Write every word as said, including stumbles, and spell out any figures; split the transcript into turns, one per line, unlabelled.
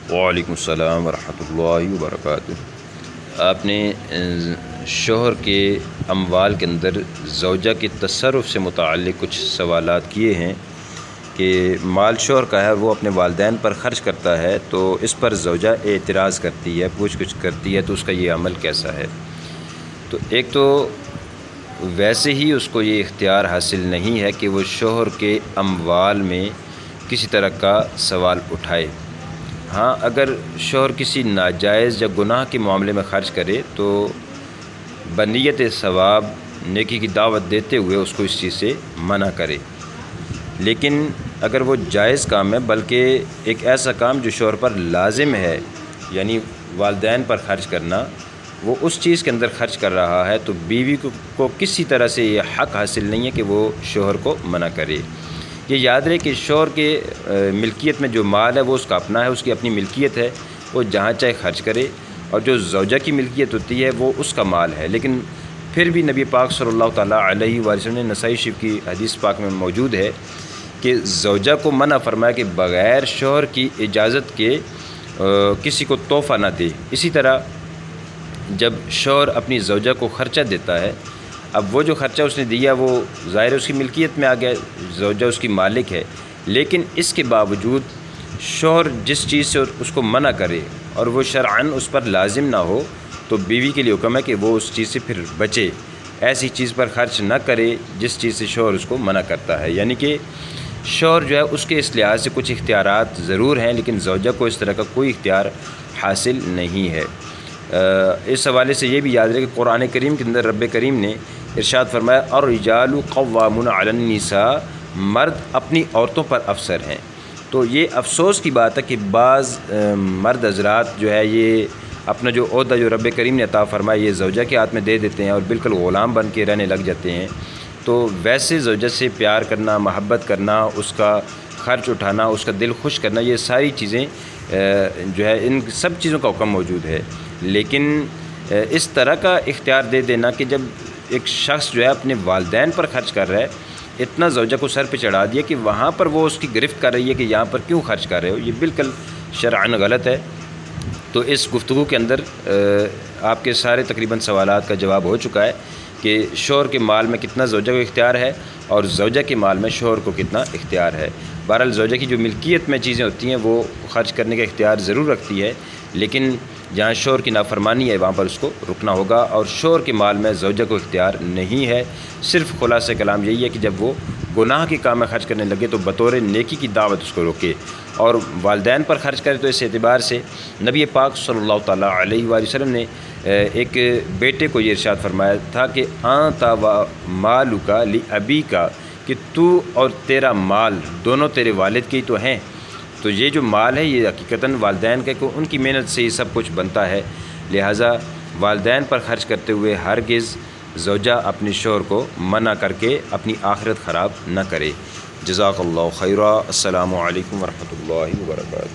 وعلیکم السلام ورحمۃ اللہ وبرکاتہ۔ آپ نے شوہر کے اموال کے اندر زوجہ کے تصرف سے متعلق کچھ سوالات کیے ہیں کہ مال شوہر کا ہے، وہ اپنے والدین پر خرچ کرتا ہے تو اس پر زوجہ اعتراض کرتی ہے، پوچھ گچھ کرتی ہے، تو اس کا یہ عمل کیسا ہے؟ تو ایک تو ویسے ہی اس کو یہ اختیار حاصل نہیں ہے کہ وہ شوہر کے اموال میں کسی طرح کا سوال اٹھائے۔ ہاں، اگر شوہر کسی ناجائز یا گناہ کے معاملے میں خرچ کرے تو بنیت ثواب نیکی کی دعوت دیتے ہوئے اس کو اس چیز سے منع کرے، لیکن اگر وہ جائز کام ہے بلکہ ایک ایسا کام جو شوہر پر لازم ہے، یعنی والدین پر خرچ کرنا، وہ اس چیز کے اندر خرچ کر رہا ہے تو بیوی کو کسی طرح سے یہ حق حاصل نہیں ہے کہ وہ شوہر کو منع کرے۔ یہ یاد رہے کہ شوہر کے ملکیت میں جو مال ہے وہ اس کا اپنا ہے، اس کی اپنی ملکیت ہے، وہ جہاں چاہے خرچ کرے، اور جو زوجہ کی ملکیت ہوتی ہے وہ اس کا مال ہے۔ لیکن پھر بھی نبی پاک صلی اللہ تعالیٰ علیہ وآلہ وسلم نے نسائی شریف کی حدیث پاک میں موجود ہے کہ زوجہ کو منع فرمایا کہ بغیر شوہر کی اجازت کے کسی کو تحفہ نہ دے۔ اسی طرح جب شوہر اپنی زوجہ کو خرچہ دیتا ہے، اب وہ جو خرچہ اس نے دیا وہ ظاہر اس کی ملکیت میں آ گیا، زوجہ اس کی مالک ہے، لیکن اس کے باوجود شوہر جس چیز سے اس کو منع کرے اور وہ شرعاً اس پر لازم نہ ہو تو بیوی کے لیے حکم ہے کہ وہ اس چیز سے پھر بچے، ایسی چیز پر خرچ نہ کرے جس چیز سے شوہر اس کو منع کرتا ہے۔ یعنی کہ شوہر جو ہے اس کے اس لحاظ سے کچھ اختیارات ضرور ہیں، لیکن زوجہ کو اس طرح کا کوئی اختیار حاصل نہیں ہے۔ اس حوالے سے یہ بھی یاد رہے کہ قرآن کریم کے اندر رب کریم نے ارشاد فرمایا الرجال قوامون علی النساء، مرد اپنی عورتوں پر افسر ہیں۔ تو یہ افسوس کی بات ہے کہ بعض مرد حضرات جو ہے یہ اپنا جو عہدہ جو رب کریم نے عطا فرمایا یہ زوجہ کے ہاتھ میں دے دیتے ہیں اور بالکل غلام بن کے رہنے لگ جاتے ہیں۔ تو ویسے زوجہ سے پیار کرنا، محبت کرنا، اس کا خرچ اٹھانا، اس کا دل خوش کرنا، یہ ساری چیزیں جو ہے ان سب چیزوں کا حکم موجود ہے، لیکن اس طرح کا اختیار دے دینا کہ جب ایک شخص جو ہے اپنے والدین پر خرچ کر رہا ہے، اتنا زوجہ کو سر پہ چڑھا دیا کہ وہاں پر وہ اس کی گرفت کر رہی ہے کہ یہاں پر کیوں خرچ کر رہے ہو، یہ بالکل شرعاً غلط ہے۔ تو اس گفتگو کے اندر آپ کے سارے تقریباً سوالات کا جواب ہو چکا ہے کہ شوہر کے مال میں کتنا زوجہ کو اختیار ہے اور زوجہ کے مال میں شوہر کو کتنا اختیار ہے۔ بہرحال زوجہ کی جو ملکیت میں چیزیں ہوتی ہیں وہ خرچ کرنے کا اختیار ضرور رکھتی ہے، لیکن جہاں شوہر کی نافرمانی ہے وہاں پر اس کو رکنا ہوگا، اور شوہر کے مال میں زوجہ کو اختیار نہیں ہے۔ صرف خلاصہ کلام یہی ہے کہ جب وہ گناہ کے کام میں خرچ کرنے لگے تو بطور نیکی کی دعوت اس کو روکے، اور والدین پر خرچ کرے تو اس اعتبار سے نبی پاک صلی اللہ تعالیٰ علیہ وآلہ وسلم نے ایک بیٹے کو یہ ارشاد فرمایا تھا کہ آنتا و مالک لابیک، کہ تو اور تیرا مال دونوں تیرے والد کے ہی تو ہیں۔ تو یہ جو مال ہے یہ حقیقتاً والدین کا، کہ ان کی محنت سے یہ سب کچھ بنتا ہے، لہٰذا والدین پر خرچ کرتے ہوئے ہرگز زوجہ اپنے شوہر کو منع کر کے اپنی آخرت خراب نہ کرے۔ جزاک اللہ خیرا۔ السلام علیکم ورحمۃ اللہ وبرکاتہ۔